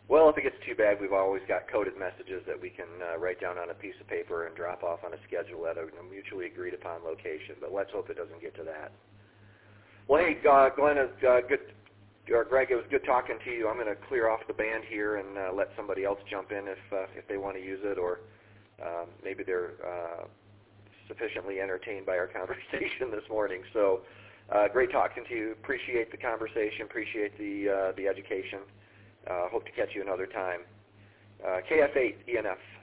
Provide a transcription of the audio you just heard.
Well, if it gets too bad, we've always got coded messages that we can write down on a piece of paper and drop off on a schedule at a mutually agreed upon location. But let's hope it doesn't get to that. Well, hey, Glenn, Greg, it was good talking to you. I'm going to clear off the band here and let somebody else jump in if they want to use it, or maybe they're sufficiently entertained by our conversation this morning. So great talking to you. Appreciate the conversation. Appreciate the education. Hope to catch you another time. KF8 ENF.